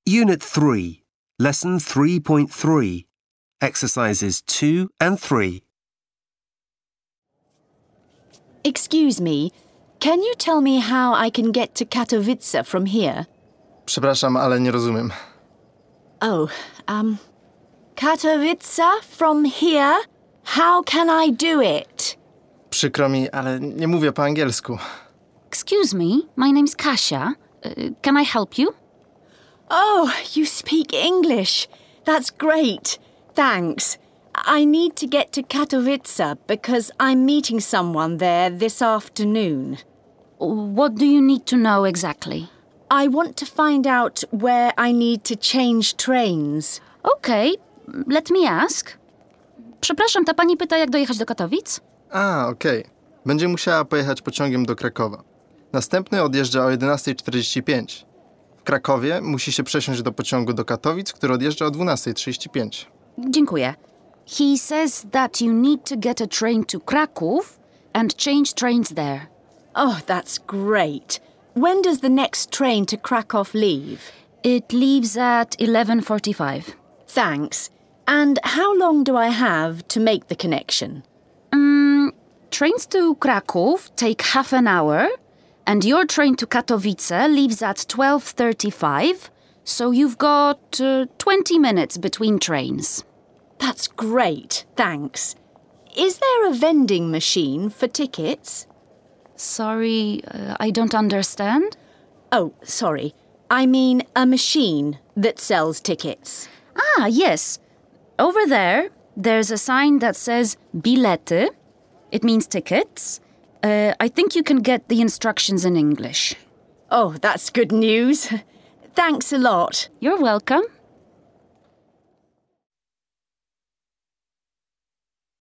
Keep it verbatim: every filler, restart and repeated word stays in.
Unit three, Lesson three point three, Exercises two and three. Excuse me, can you tell me how I can get to Katowice from here? Przepraszam, ale nie rozumiem. Oh, um, Katowice from here? How can I do it? Przykro mi, ale nie mówię po angielsku. Excuse me, my name's Kasia. Uh, can I help you? Oh, you speak English. That's great. Thanks. I need to get to Katowice because I'm meeting someone there this afternoon. What do you need to know exactly? I want to find out where I need to change trains. Okay, let me ask. Przepraszam, ta pani pyta, jak dojechać do Katowic? A, okej. Okay. Będzie musiała pojechać pociągiem do Krakowa. Następny odjeżdża o jedenasta czterdzieści pięć. W Krakowie musi się przesiąść do pociągu do Katowic, który odjeżdża o dwunasta trzydzieści pięć. Dziękuję. He says that you need to get a train to Kraków and change trains there. Oh, that's great. When does the next train to Krakow leave? It leaves at eleven forty-five. Thanks. And how long do I have to make the connection? Um, trains to Kraków take half an hour, and your train to Katowice leaves at twelve thirty-five, so you've got uh, twenty minutes between trains. That's great, thanks. Is there a vending machine for tickets? Sorry, uh, I don't understand. Oh, sorry. I mean a machine that sells tickets. Ah, yes. Over there, there's a sign that says bilety. It means tickets. Uh, I think you can get the instructions in English. Oh, that's good news. Thanks a lot. You're welcome.